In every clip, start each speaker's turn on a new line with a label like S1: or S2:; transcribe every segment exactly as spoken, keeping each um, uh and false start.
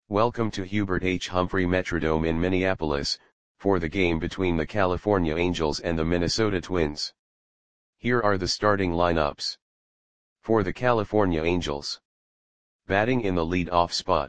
S1: Welcome to Hubert H. Humphrey Metrodome in Minneapolis, for the game between the California Angels and the Minnesota Twins. Here are the starting lineups. For the California Angels. Batting in the lead-off spot.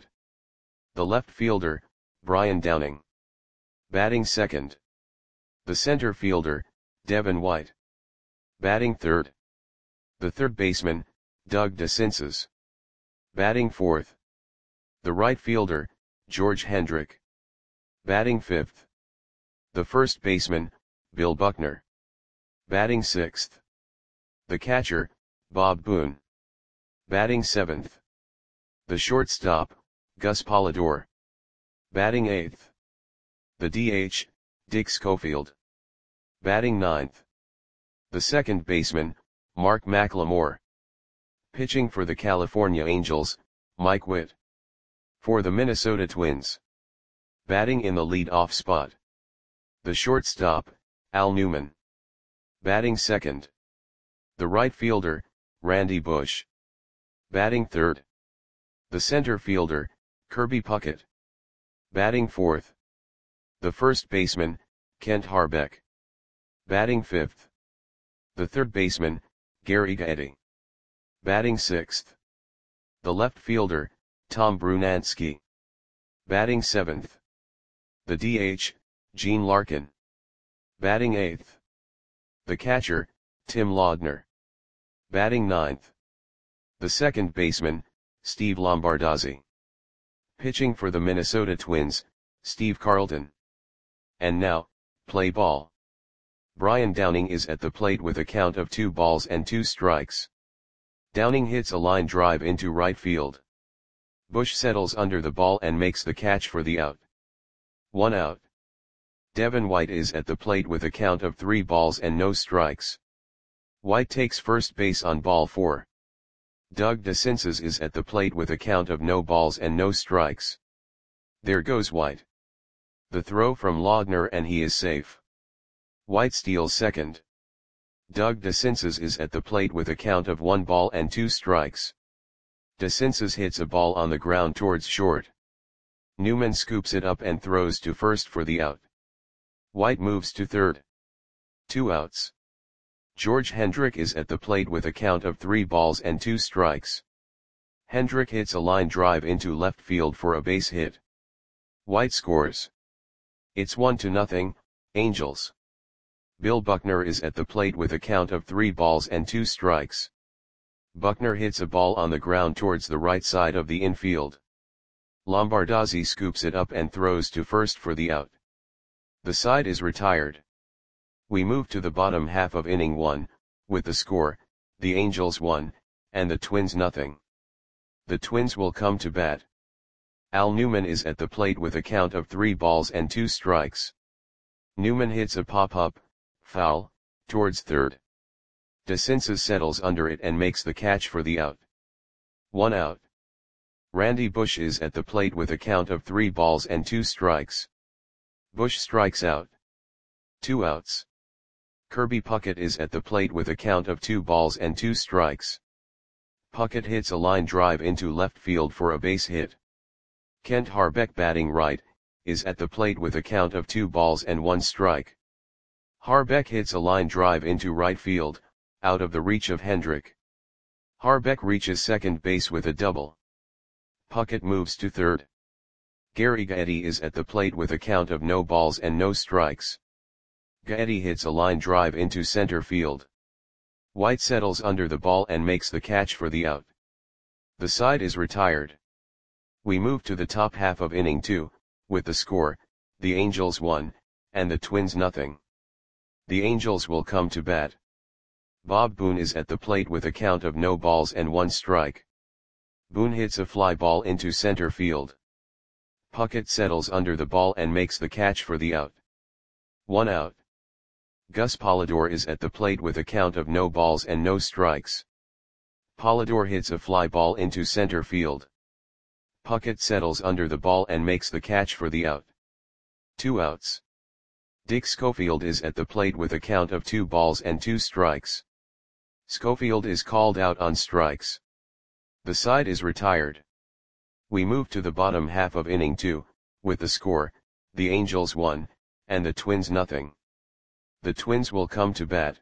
S1: The left fielder, Brian Downing. Batting second. The center fielder, Devin White. Batting third. The third baseman, Doug DeCinces. Batting fourth. The right fielder, George Hendrick. Batting fifth. The first baseman, Bill Buckner. Batting sixth. The catcher, Bob Boone. Batting seventh. The shortstop, Gus Polidor. Batting eighth. The D H, Dick Schofield. Batting ninth. The second baseman, Mark McLemore. Pitching for the California Angels, Mike Witt. For the Minnesota Twins. Batting in the lead-off spot. The shortstop, Al Newman. Batting second. The right fielder, Randy Bush. Batting third. The center fielder, Kirby Puckett. Batting fourth. The first baseman, Kent Harbeck. Batting fifth. The third baseman, Gary Gaetti. Batting sixth. The left fielder, Tom Brunansky. Batting seventh. The D H, Gene Larkin. Batting eighth. The catcher, Tim Laudner. Batting ninth. The second baseman, Steve Lombardozzi. Pitching for the Minnesota Twins, Steve Carlton. And now, play ball. Brian Downing is at the plate with a count of two balls and two strikes. Downing hits a line drive into right field. Bush settles under the ball and makes the catch for the out. One out. Devin White is at the plate with a count of three balls and no strikes. White takes first base on ball four. Doug DeCinces is at the plate with a count of no balls and no strikes. There goes White. The throw from Laudner and he is safe. White steals second. Doug DeCinces is at the plate with a count of one ball and two strikes. DeCinces hits a ball on the ground towards short. Newman scoops it up and throws to first for the out. White moves to third. Two outs. George Hendrick is at the plate with a count of three balls and two strikes. Hendrick hits a line drive into left field for a base hit. White scores. It's one to nothing, Angels. Bill Buckner is at the plate with a count of three balls and two strikes. Buckner hits a ball on the ground towards the right side of the infield. Lombardozzi scoops it up and throws to first for the out. The side is retired. We move to the bottom half of inning one, with the score, the Angels one, and the Twins nothing. The Twins will come to bat. Al Newman is at the plate with a count of three balls and two strikes. Newman hits a pop-up, foul, towards third. DeCinces settles under it and makes the catch for the out. One out. Randy Bush is at the plate with a count of three balls and two strikes. Bush strikes out. Two outs. Kirby Puckett is at the plate with a count of two balls and two strikes. Puckett hits a line drive into left field for a base hit. Kent Harbeck, batting right, is at the plate with a count of two balls and one strike. Harbeck hits a line drive into right field, out of the reach of Hendrick. Harbeck reaches second base with a double. Puckett moves to third. Gary Gaetti is at the plate with a count of no balls and no strikes. Gaetti hits a line drive into center field. White settles under the ball and makes the catch for the out. The side is retired. We move to the top half of inning two, with the score, the Angels one, and the Twins nothing. The Angels will come to bat. Bob Boone is at the plate with a count of no balls and one strike. Boone hits a fly ball into center field. Puckett settles under the ball and makes the catch for the out. One out. Gus Polidor is at the plate with a count of no balls and no strikes. Polidor hits a fly ball into center field. Puckett settles under the ball and makes the catch for the out. Two outs. Dick Schofield is at the plate with a count of two balls and two strikes. Schofield is called out on strikes. The side is retired. We move to the bottom half of inning two, with the score, the Angels one, and the Twins nothing. The Twins will come to bat.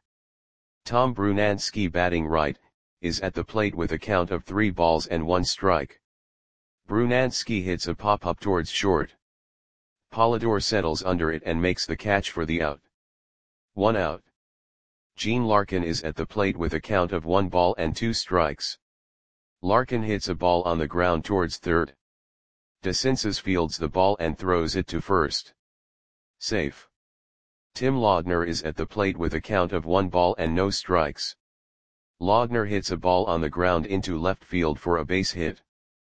S1: Tom Brunansky, batting right, is at the plate with a count of three balls and one strike. Brunansky hits a pop-up towards short. Polidor settles under it and makes the catch for the out. One out. Gene Larkin is at the plate with a count of one ball and two strikes. Larkin hits a ball on the ground towards third. DeCinces fields the ball and throws it to first. Safe. Tim Laudner is at the plate with a count of one ball and no strikes. Laudner hits a ball on the ground into left field for a base hit.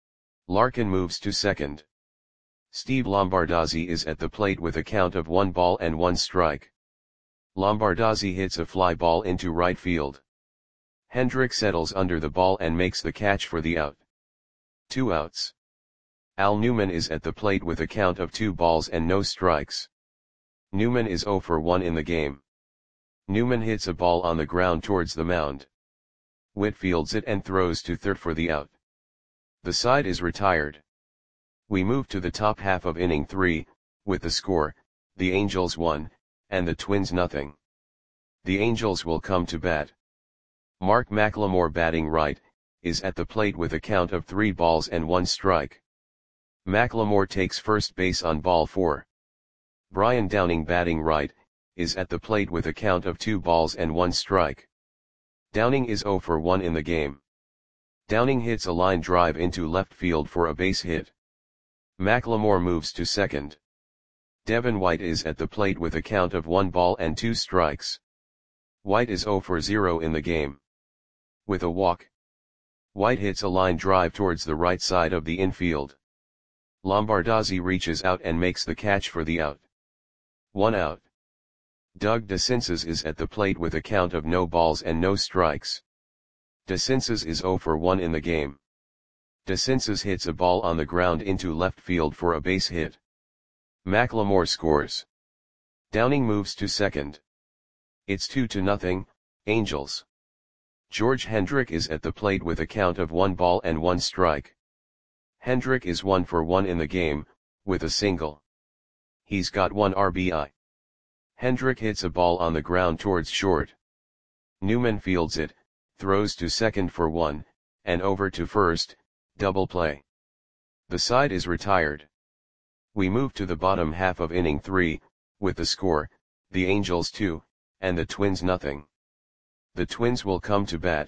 S1: Larkin moves to second. Steve Lombardozzi is at the plate with a count of one ball and one strike. Lombardozzi hits a fly ball into right field. Hendrick settles under the ball and makes the catch for the out. Two outs. Al Newman is at the plate with a count of two balls and no strikes. Newman is oh for one in the game. Newman hits a ball on the ground towards the mound. Witt fields it and throws to third for the out. The side is retired. We move to the top half of inning three, with the score, the Angels one, and the Twins nothing. The Angels will come to bat. Mark McLemore, batting right, is at the plate with a count of three balls and one strike. McLemore takes first base on ball four. Brian Downing, batting right, is at the plate with a count of two balls and one strike. Downing is oh for one in the game. Downing hits a line drive into left field for a base hit. McLemore moves to second. Devin White is at the plate with a count of one ball and two strikes. White is oh for zero in the game. With a walk, White hits a line drive towards the right side of the infield. Lombardozzi reaches out and makes the catch for the out. One out. Doug DeCinces is at the plate with a count of no balls and no strikes. DeCinces is oh for one in the game. DeCinces hits a ball on the ground into left field for a base hit. McLemore scores. Downing moves to second. It's two to nothing, Angels. George Hendrick is at the plate with a count of one ball and one strike. Hendrick is one for one in the game, with a single. He's got one R B I. Hendrick hits a ball on the ground towards short. Newman fields it, throws to second for one, and over to first, double play. The side is retired. We move to the bottom half of inning three, with the score, the Angels two, and the Twins nothing. The Twins will come to bat.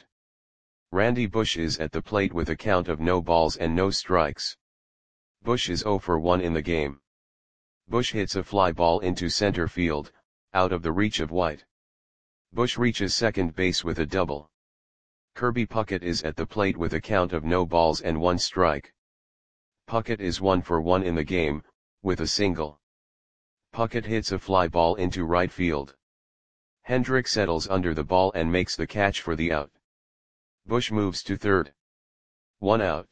S1: Randy Bush is at the plate with a count of no balls and no strikes. Bush is oh for one in the game. Bush hits a fly ball into center field, out of the reach of White. Bush reaches second base with a double. Kirby Puckett is at the plate with a count of no balls and one strike. Puckett is one for one in the game, with a single. Puckett hits a fly ball into right field. Hendrick settles under the ball and makes the catch for the out. Bush moves to third. One out.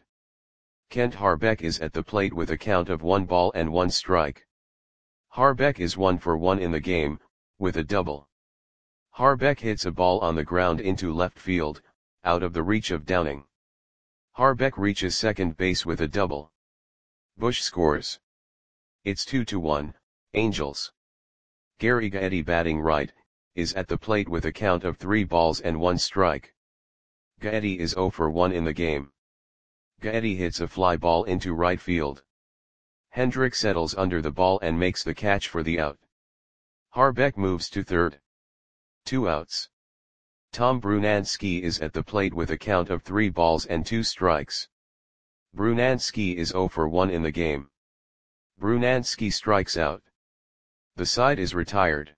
S1: Kent Harbeck is at the plate with a count of one ball and one strike. Harbeck is one for one in the game, with a double. Harbeck hits a ball on the ground into left field, out of the reach of Downing. Harbeck reaches second base with a double. Bush scores. It's two to one, Angels. Gary Gaetti, batting right, is at the plate with a count of three balls and one strike. Gaetti is oh for one in the game. Gaetti hits a fly ball into right field. Hendrick settles under the ball and makes the catch for the out. Harbeck moves to third. Two outs. Tom Brunansky is at the plate with a count of three balls and two strikes. Brunansky is oh for one in the game. Brunansky strikes out. The side is retired.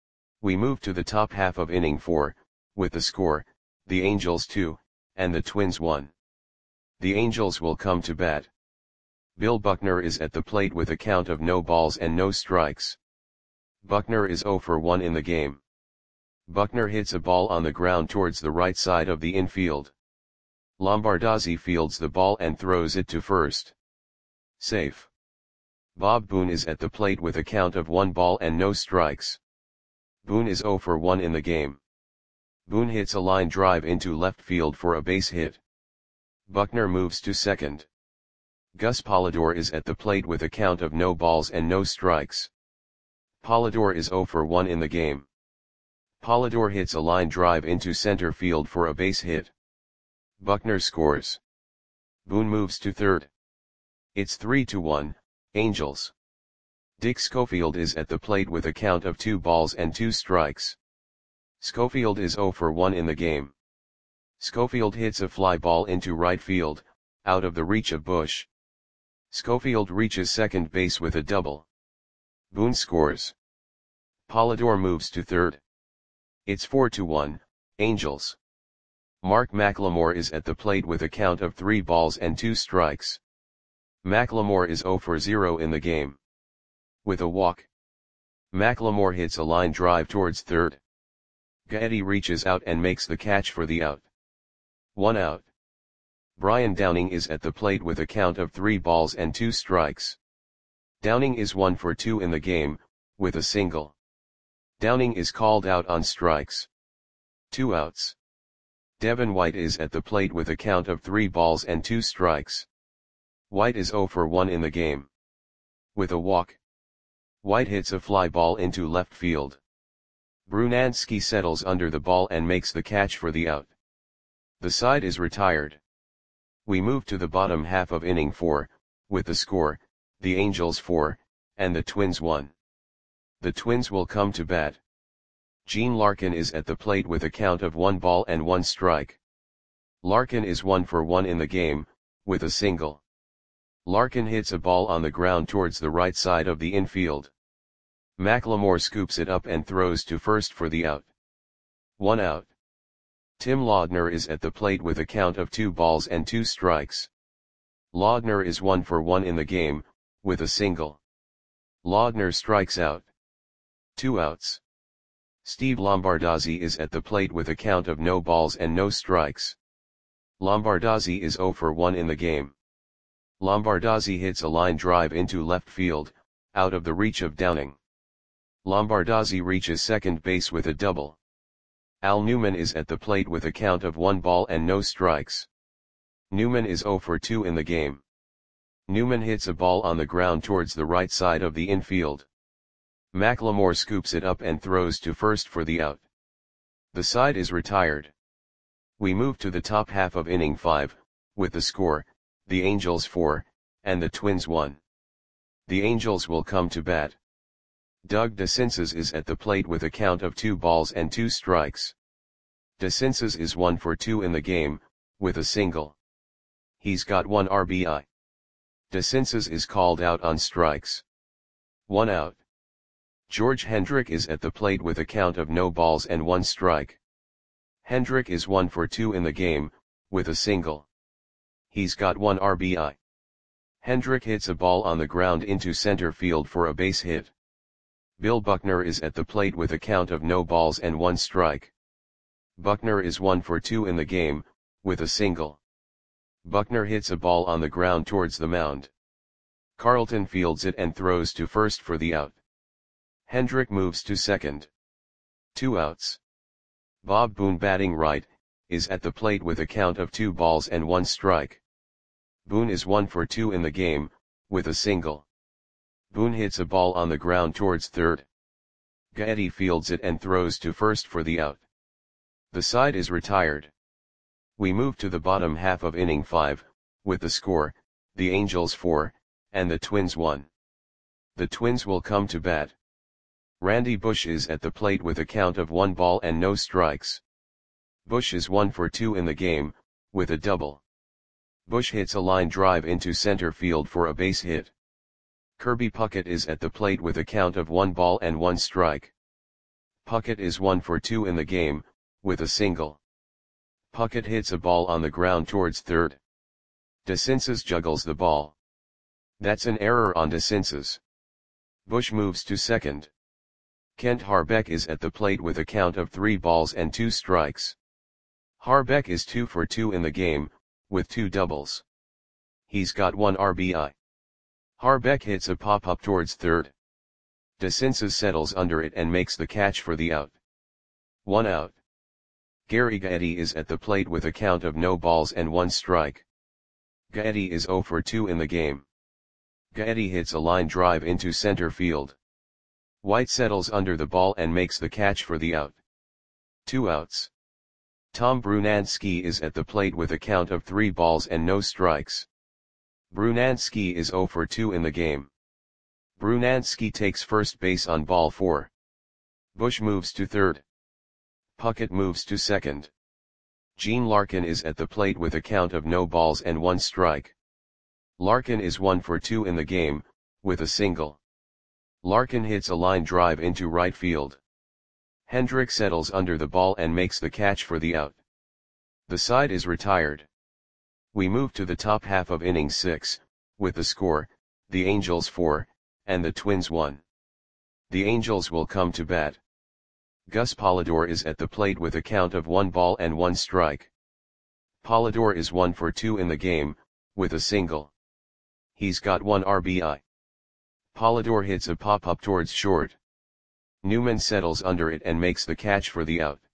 S1: We move to the top half of inning four, with the score, the Angels two, and the Twins one. The Angels will come to bat. Bill Buckner is at the plate with a count of no balls and no strikes. Buckner is oh for one in the game. Buckner hits a ball on the ground towards the right side of the infield. Lombardozzi fields the ball and throws it to first. Safe. Bob Boone is at the plate with a count of one ball and no strikes. Boone is oh for one in the game. Boone hits a line drive into left field for a base hit. Buckner moves to second. Gus Polidor is at the plate with a count of no balls and no strikes. Polidor is zero for one in the game. Polidor hits a line drive into center field for a base hit. Buckner scores. Boone moves to third. It's three to one, Angels. Dick Schofield is at the plate with a count of two balls and two strikes. Schofield is zero for one in the game. Schofield hits a fly ball into right field, out of the reach of Bush. Schofield reaches second base with a double. Boone scores. Polidor moves to third. It's four to one, Angels. Mark McLemore is at the plate with a count of three balls and two strikes. McLemore is zero for zero in the game. With a walk, McLemore hits a line drive towards third. Gaetti reaches out and makes the catch for the out. One out. Brian Downing is at the plate with a count of three balls and two strikes. Downing is one for two in the game, with a single. Downing is called out on strikes. Two outs. Devin White is at the plate with a count of three balls and two strikes. White is zero for one in the game. With a walk, White hits a fly ball into left field. Brunansky settles under the ball and makes the catch for the out. The side is retired. We move to the bottom half of inning four, with the score, the Angels four, and the Twins one. The Twins will come to bat. Gene Larkin is at the plate with a count of one ball and one strike. Larkin is one for one in the game, with a single. Larkin hits a ball on the ground towards the right side of the infield. McLemore scoops it up and throws to first for the out. One out. Tim Laudner is at the plate with a count of two balls and two strikes. Laudner is one for one in the game, with a single. Laudner strikes out. Two outs. Steve Lombardozzi is at the plate with a count of no balls and no strikes. Lombardozzi is zero for one in the game. Lombardozzi hits a line drive into left field, out of the reach of Downing. Lombardozzi reaches second base with a double. Al Newman is at the plate with a count of one ball and no strikes. Newman is zero for two in the game. Newman hits a ball on the ground towards the right side of the infield. McLemore scoops it up and throws to first for the out. The side is retired. We move to the top half of inning five, with the score, the Angels four, and the Twins one. The Angels will come to bat. Doug DeCinces is at the plate with a count of two balls and two strikes. DeCinces is one for two in the game, with a single. He's got one R B I. DeCinces is called out on strikes. One out. George Hendrick is at the plate with a count of no balls and one strike. Hendrick is one for two in the game, with a single. He's got one R B I. Hendrick hits a ball on the ground into center field for a base hit. Bill Buckner is at the plate with a count of no balls and one strike. Buckner is one for two in the game, with a single. Buckner hits a ball on the ground towards the mound. Carlton fields it and throws to first for the out. Hendrick moves to second. Two outs. Bob Boone, batting right, is at the plate with a count of two balls and one strike. Boone is one for two in the game, with a single. Boone hits a ball on the ground towards third. Gaetti fields it and throws to first for the out. The side is retired. We move to the bottom half of inning five, with the score, the Angels four, and the Twins one. The Twins will come to bat. Randy Bush is at the plate with a count of one ball and no strikes. Bush is one for two in the game, with a double. Bush hits a line drive into center field for a base hit. Kirby Puckett is at the plate with a count of one ball and one strike. Puckett is one for two in the game, with a single. Puckett hits a ball on the ground towards third. DeCinces juggles the ball. That's an error on DeCinces. Bush moves to second. Kent Harbeck is at the plate with a count of three balls and two strikes. Harbeck is two for two in the game, with two doubles. He's got one R B I. Harbeck hits a pop-up towards third. DeCinces settles under it and makes the catch for the out. One out. Gary Gaetti is at the plate with a count of no balls and one strike. Gaetti is zero for two in the game. Gaetti hits a line drive into center field. White settles under the ball and makes the catch for the out. Two outs. Tom Brunansky is at the plate with a count of three balls and no strikes. Brunansky is zero for two in the game. Brunansky takes first base on ball four. Bush moves to third. Puckett moves to second. Gene Larkin is at the plate with a count of no balls and one strike. Larkin is one for two in the game, with a single. Larkin hits a line drive into right field. Hendrick settles under the ball and makes the catch for the out. The side is retired. We move to the top half of inning six, with the score, the Angels four, and the Twins one. The Angels will come to bat. Gus Polidor is at the plate with a count of one ball and one strike. Polidor is one for two in the game, with a single. He's got one R B I. Polidor hits a pop-up towards short. Newman settles under it and makes the catch for the out.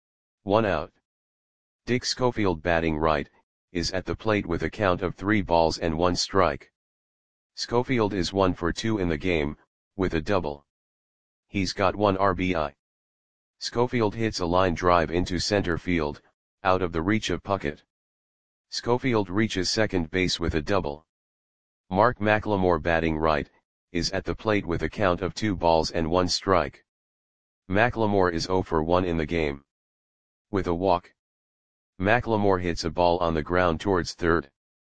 S1: One out. Dick Schofield, batting right, is at the plate with a count of three balls and one strike. Schofield is one for two in the game, with a double. He's got one R B I. Schofield hits a line drive into center field, out of the reach of Puckett. Schofield reaches second base with a double. Mark McLemore, batting right, is at the plate with a count of two balls and one strike. McLemore is zero for one in the game. With a walk. McLemore hits a ball on the ground towards third.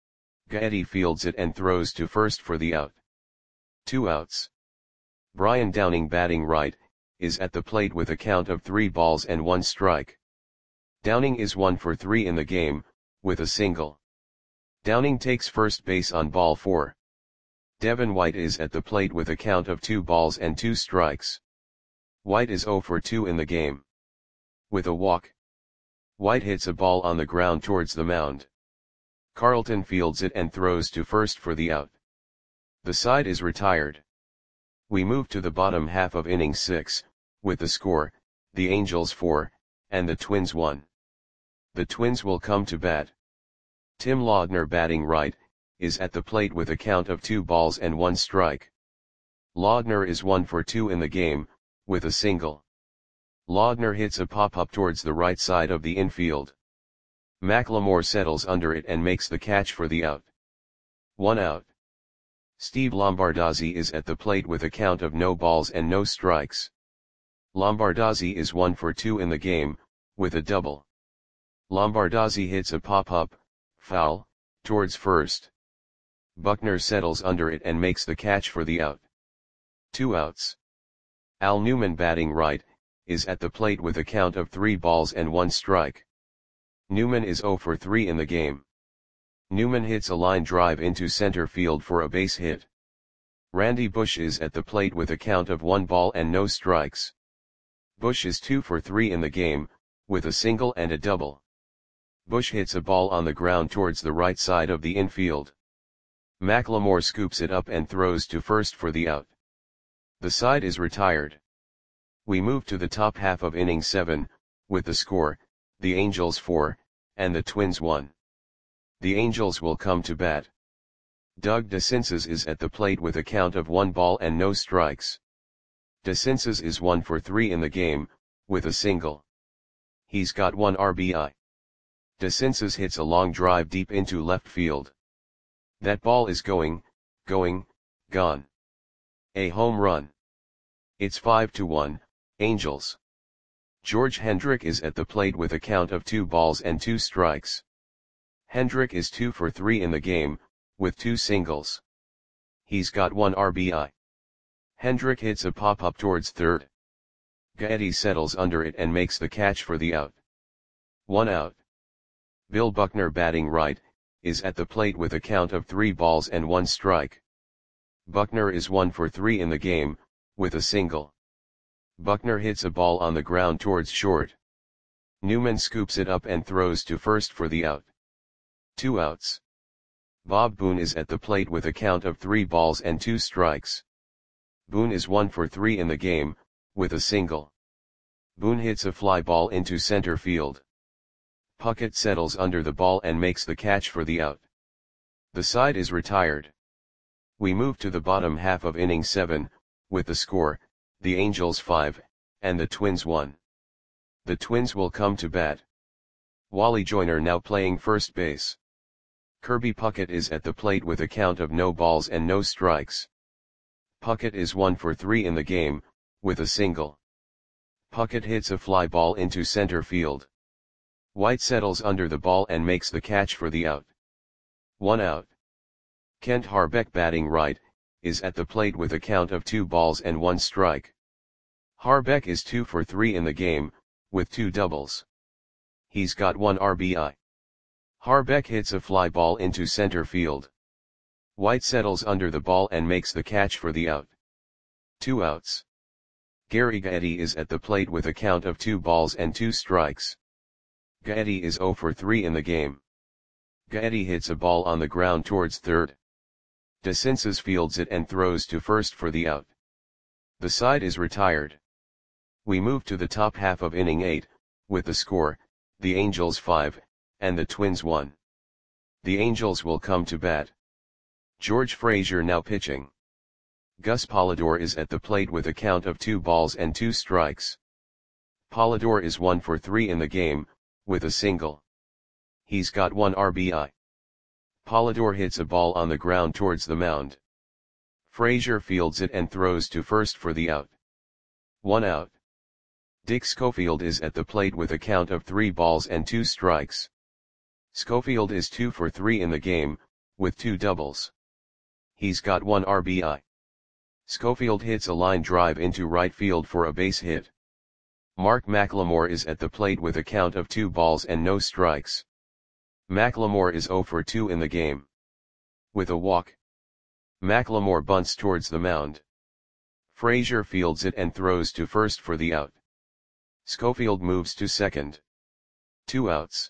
S1: Gaetti fields it and throws to first for the out. Two outs. Brian Downing, batting right, is at the plate with a count of three balls and one strike. Downing is one for three in the game, with a single. Downing takes first base on ball four. Devin White is at the plate with a count of two balls and two strikes. White is zero for two in the game. With a walk. White hits a ball on the ground towards the mound. Carlton fields it and throws to first for the out. The side is retired. We move to the bottom half of inning six, with the score, the Angels four, and the Twins one. The Twins will come to bat. Tim Laudner, batting right, is at the plate with a count of two balls and one strike. Laudner is one for two in the game, with a single. Laudner hits a pop-up towards the right side of the infield. McLemore settles under it and makes the catch for the out. One out. Steve Lombardozzi is at the plate with a count of no balls and no strikes. Lombardozzi is one for two in the game, with a double. Lombardozzi hits a pop-up, foul, towards first. Buckner settles under it and makes the catch for the out. Two outs. Al Newman, batting right, is at the plate with a count of three balls and one strike. Newman is zero for three in the game. Newman hits a line drive into center field for a base hit. Randy Bush is at the plate with a count of one ball and no strikes. Bush is two for three in the game, with a single and a double. Bush hits a ball on the ground towards the right side of the infield. McLemore scoops it up and throws to first for the out. The side is retired. We move to the top half of inning seven, with the score, the Angels four, and the Twins one. The Angels will come to bat. Doug DeCinces is at the plate with a count of one ball and no strikes. DeCinces is one for three in the game, with a single. He's got one R B I. DeCinces hits a long drive deep into left field. That ball is going, going, gone. A home run. It's five to one, Angels. George Hendrick is at the plate with a count of two balls and two strikes. Hendrick is two for three in the game, with two singles. He's got one R B I. Hendrick hits a pop-up towards third. Gaetti settles under it and makes the catch for the out. One out. Bill Buckner, batting right, is at the plate with a count of three balls and one strike. Buckner is one for three in the game, with a single. Buckner hits a ball on the ground towards short. Newman scoops it up and throws to first for the out. Two outs. Bob Boone is at the plate with a count of three balls and two strikes. Boone is one for three in the game, with a single. Boone hits a fly ball into center field. Puckett settles under the ball and makes the catch for the out. The side is retired. We move to the bottom half of inning seven, with the score, the Angels five, and the Twins one. The Twins will come to bat. Wally Joyner now playing first base. Kirby Puckett is at the plate with a count of no balls and no strikes. Puckett is one for three in the game, with a single. Puckett hits a fly ball into center field. White settles under the ball and makes the catch for the out. One out. Kent Harbeck batting right, is at the plate with a count of two balls and one strike. Harbeck is two for three in the game, with two doubles. He's got one R B I. Harbeck hits a fly ball into center field. White settles under the ball and makes the catch for the out. Two outs. Gary Gaetti is at the plate with a count of two balls and two strikes. Gaetti is zero for three in the game. Gaetti hits a ball on the ground towards third. DeCinces fields it and throws to first for the out. The side is retired. We move to the top half of inning eight, with the score, the Angels five, and the Twins one. The Angels will come to bat. George Frazier now pitching. Gus Polidor is at the plate with a count of two balls and two strikes. Polidor is one for three in the game, with a single. He's got one R B I. Polidor hits a ball on the ground towards the mound. Frazier fields it and throws to first for the out. One out. Dick Schofield is at the plate with a count of three balls and two strikes. Schofield is two for three in the game, with two doubles. He's got one R B I. Schofield hits a line drive into right field for a base hit. Mark McLemore is at the plate with a count of two balls and no strikes. McLemore is zero for two in the game. With a walk. McLemore bunts towards the mound. Frazier fields it and throws to first for the out. Schofield moves to second. Two outs.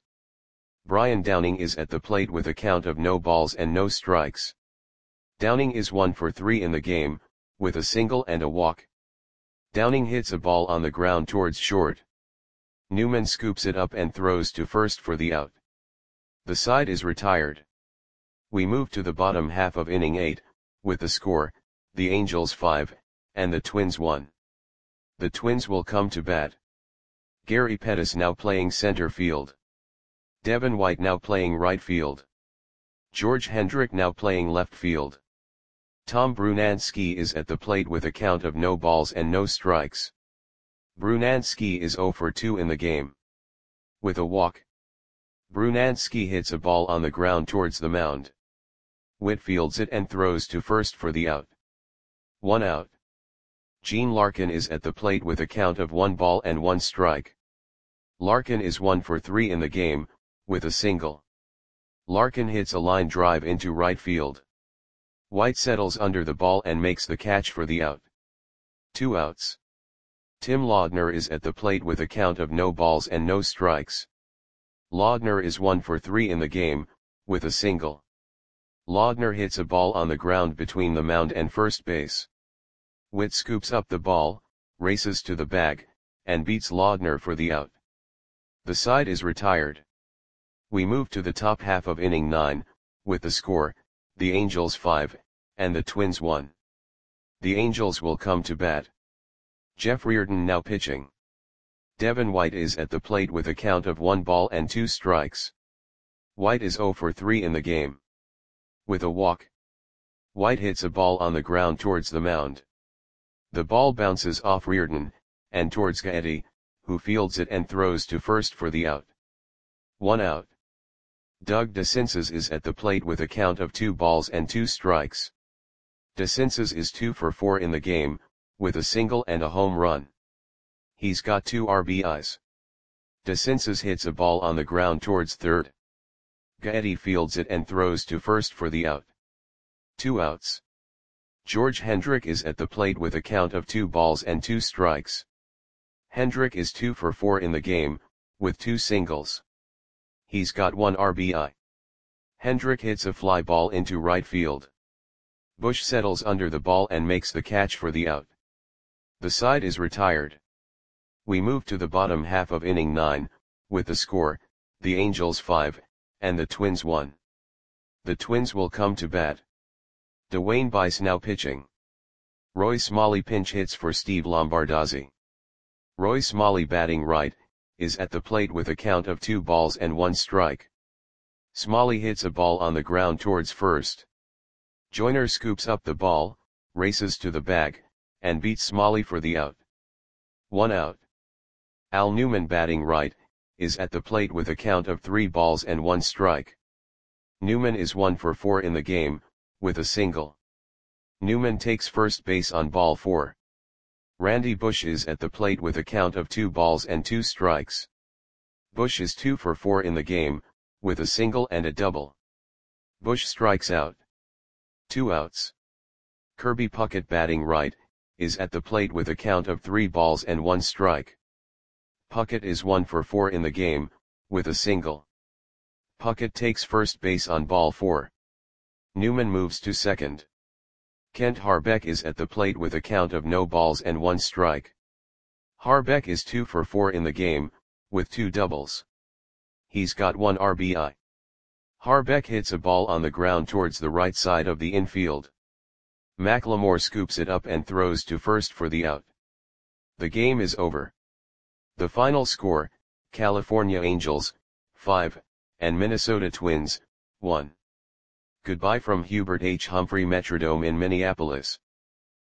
S1: Brian Downing is at the plate with a count of no balls and no strikes. Downing is one for three in the game, with a single and a walk. Downing hits a ball on the ground towards short. Newman scoops it up and throws to first for the out. The side is retired. We move to the bottom half of inning eight, with the score, the Angels five, and the Twins one. The Twins will come to bat. Gary Pettis now playing center field. Devin White now playing right field. George Hendrick now playing left field. Tom Brunansky is at the plate with a count of no balls and no strikes. Brunansky is zero for two in the game. With a walk. Brunansky hits a ball on the ground towards the mound. Witt fields it and throws to first for the out. One out. Gene Larkin is at the plate with a count of one ball and one strike. Larkin is one for three in the game, with a single. Larkin hits a line drive into right field. White settles under the ball and makes the catch for the out. Two outs. Tim Laudner is at the plate with a count of no balls and no strikes. Laudner is one for three in the game, with a single. Laudner hits a ball on the ground between the mound and first base. Witt scoops up the ball, races to the bag, and beats Laudner for the out. The side is retired. We move to the top half of inning nine, with the score, the Angels five, and the Twins one. The Angels will come to bat. Jeff Reardon now pitching. Devin White is at the plate with a count of one ball and two strikes. White is zero for three in the game. With a walk. White hits a ball on the ground towards the mound. The ball bounces off Reardon, and towards Gaetti, who fields it and throws to first for the out. One out. Doug DeCinces is at the plate with a count of two balls and two strikes. DeCinces is two for four in the game, with a single and a home run. He's got two R B Is. DeCinces hits a ball on the ground towards third. Gaetti fields it and throws to first for the out. Two outs. George Hendrick is at the plate with a count of two balls and two strikes. Hendrick is two for four in the game, with two singles. He's got one R B I. Hendrick hits a fly ball into right field. Bush settles under the ball and makes the catch for the out. The side is retired. We move to the bottom half of inning nine, with the score, the Angels five, and the Twins one. The Twins will come to bat. Dwayne Bice now pitching. Roy Smalley pinch hits for Steve Lombardozzi. Roy Smalley batting right, is at the plate with a count of two balls and one strike. Smalley hits a ball on the ground towards first. Joyner scoops up the ball, races to the bag, and beats Smalley for the out. One out. Al Newman batting right, is at the plate with a count of three balls and one strike. Newman is one for four in the game, with a single. Newman takes first base on ball four. Randy Bush is at the plate with a count of two balls and two strikes. Bush is two for four in the game, with a single and a double. Bush strikes out. Two outs. Kirby Puckett batting right, is at the plate with a count of three balls and one strike. Puckett is one for four in the game, with a single. Puckett takes first base on ball four. Newman moves to second. Kent Harbeck is at the plate with a count of no balls and one strike. Harbeck is two for four in the game, with two doubles. He's got one R B I. Harbeck hits a ball on the ground towards the right side of the infield. McLemore scoops it up and throws to first for the out. The game is over. The final score, California Angels, five, and Minnesota Twins, one. Goodbye from Hubert H. Humphrey Metrodome in Minneapolis.